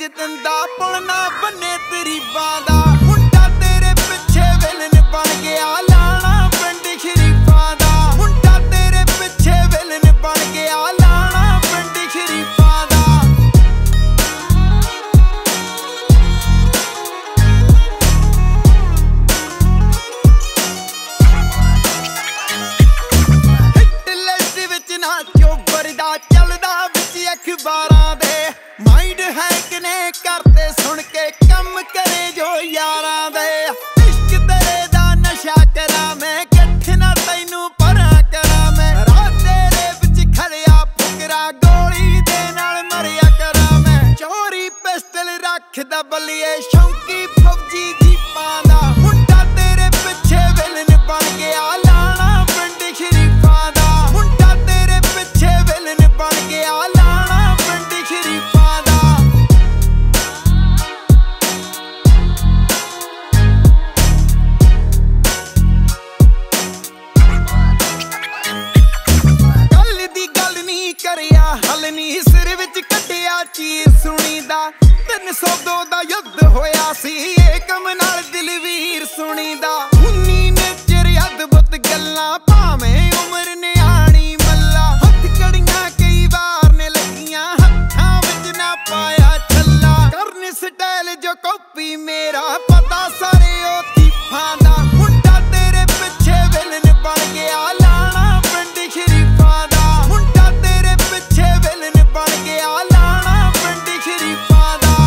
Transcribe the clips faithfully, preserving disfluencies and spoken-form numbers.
ਦਿੰਦਾ ਪੁਲ ਨਾ ਬੰਨੇ ਤਰੀਬਾਂ ਦਾ ਮੁੰਡਾ ਤੇਰੇ ਪਿੱਛੇ ਵਿਲਨ ਬਣ ਗਿਆ ਲਾਣਾ ਪਿੰਡ ਸ਼ਰੀਫਾਂ ਦਾ ਮੁੰਡਾ ਤੇਰੇ ਪਿੱਛੇ ਵਿਲਨ ਬਣ ਗਿਆ ਲਾਣਾ ਪਿੰਡ ਸ਼ਰੀਫਾਂ ਦਾ ਹਿੱਟ ਲਿਸਟ ਵਿੱਚ ਨਾ ਚੋਬਰ ਦਾ ਚੱਲਦਾ ਵਿੱਚ ਅਖਬਾਰਾਂ ਦੇ ਮਾਈਂਡ ਹੈਕ ਨੇ ਕਰਦੇ ਸੁਣ ਕੇ ਕੰਮ ਕਰੇ ਜੋ ਯਾਰਾਂ ਦੇ ਇਸ਼ਕ ਤੇਰੇ ਦਾ ਨਸ਼ਾ ਕਰਾਂ ਮੈਂ ਕਿੱਥੇ ਨਾ ਤੈਨੂੰ ਪਰਾਂ ਕਰਾਂ ਮੈਂ ਰਾਤ ਤੇਰੇ ਵਿੱਚ ਖੜਿਆ ਫੁਕਰਾ ਗੋਲੀ ਦੇ ਨਾਲ ਮਰਿਆ ਕਰਾਂ ਮੈਂ ਚੋਰੀ ਪਿਸਟਲ ਰੱਖਦਾ ਬੱਲੀਏ ਸ਼ੌਂਕੀ ਫੌਜੀ ਜੀਪਾਂ ਦਾ ਮੁੰਡਾ ਤੇਰੇ ਪਿੱਛੇ ਵਿਲਨ ਬਣ ਗਿਆ ਲਾਣਾ ਪਿੰਡ ਸ਼ਰੀਫਾਂ ਦਾ ਮੁੰਡਾ ਤੇਰੇ ਪਿੱਛੇ ਵਿਲਨ ਬਣ ਗਿਆ ਲਾਣਾ ਪਿੰਡ ਸ਼ਰੀਫਾਂ ਦਾ ਗੱਲ ਦੀ ਗੱਲ ਨਹੀਂ ਕਰਿਆ ਹਲ ਨਹੀਂ ਸਿਰ ਵਿੱਚ ਕੱਢਿਆ ਚੀਰ ਸੁਣੀਦਾ ਤਿੰਨ ਸੌ ਦੋ ਦਾ ਯੁੱਧ ਹੋਇਆ ਸੀ ਏਕਮ ਨਾਲ ਦਿਲਵੀਰ ਸੁਣੀਦਾ ਉਨੀ ਨੇ ਚਿਰ ਅਦਭੁਤ ਗੱਲਾਂ ਭਾਵੇਂ ਉਮਰ ਨਿਆਣੀ ਮੱਲਾ ਹੱਥ ਕੜੀਆਂ ਕਈ ਵਾਰ ਨੇ ਲੱਗੀਆਂ ਹੱਥਾਂ ਵਿੱਚ ਨਾ ਪਾਇਆ ਛੱਲਾ ਕਰਨ ਸਟਾਈਲ ਜੋ ਕਾਪੀ ਮੇਰਾ ਪਤਾ ਸਾਰੇ ਉਹ ਥੀਫਾਂ ਦਾ ਮੁੰਡਾ ਤੇਰੇ ਪਿੱਛੇ ਵਿਲਨ ਬਣ ਗਿਆ ਲਾਣਾ ਪਿੰਡ ਸ਼ਰੀਫਾਂ ਦਾ ਮੁੰਡਾ ਤੇਰੇ ਪਿੱਛੇ ਵਿਲਨ ਬਣ ਗਿਆ ਲਾਣਾ ਪਿੰਡ ਸ਼ਰੀਫਾਂ ਦਾ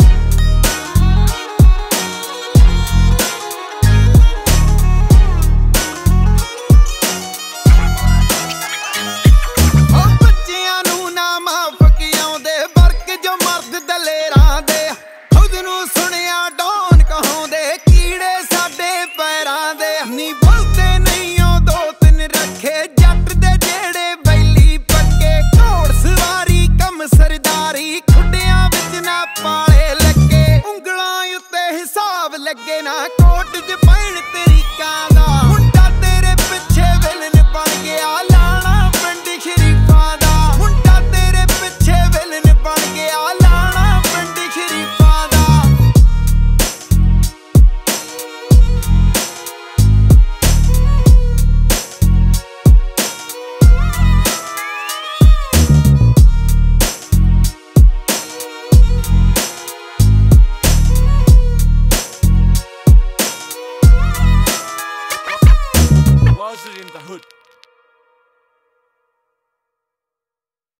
ਉਹ ਬੱਚਿਆਂ ਨੂੰ ਨਾ ਮਾਫਕ ਆਉਂਦੇ ਵਰਕ ਜੋ ਮਰਦ ਦਲੇਰਾਂ ਦੇ ਖੁਦ ਨੂੰ ਸੁਣਿਆ ਡੌਨ ਕਹਾਉਂਦੇ ਕੀੜੇ ਸਾਡੇ ਪੈਰਾਂ ਦੇ ਨੀ ਬੋਲਦੇ ਨਹੀਂ ਉਹ ਦੋ ਤਿੰਨ ਰੱਖੇ ਜੱਟ ਦੇ ਜਿਹੜੇ ਬੈਲੀ ਪੱਕੇ ਘੋੜ ਸਵਾਰੀ ਕੰਮ ਸਰਦਾਰੀ ਖੁੱਡਿਆਂ ਵਿੱਚ ਨਾ ਪਾਲੇ ਲੱਗੇ ਉਂਗਲਾਂ ਉੱਤੇ ਹਿਸਾਬ ਲੱਗੇ ਨਾ ਕੋਟ 'ਚ ਪੈਣ ਤਰੀਕਾਂ ਦਾ ਮੁੰਡਾ ਤੇਰੇ ਪਿੱਛੇ ਵਿਲਨ ਬਣ ਗਿਆ ਲਾਣਾ ਪਿੰਡ ਸ਼ਰੀਫਾਂ ਦਾ ਮੁੰਡਾ ਤੇਰੇ ਪਿੱਛੇ ਵਿਲਨ ਬਣ ਗਿਆ ਲਾਣਾ ਪਿੰਡ ਸ਼ਰੀਫਾਂ ਦਾ Was it in the hood?